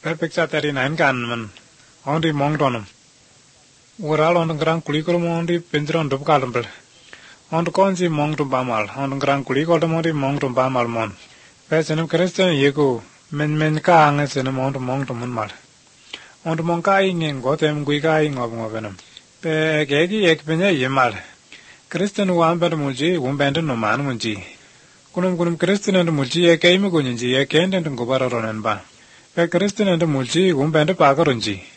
peksa tari nain kan man ondi mong tonum ural on grang kuli ko mondi pendron dop kalambel on kon si mong tum bamal on grang kuli ko mondi mong tum bamal mon pesenum kristen yego men ka ang senum on mong tum mal on mong ka ingen gotem gui ka ing ngobenam pe gegi ek penya yemal kristen wan ber mulji won bend no man munji kunum kristen and mulji ek ay mo gunji ek enden go bararonan ba pe kristen and mulji won bend pa garonji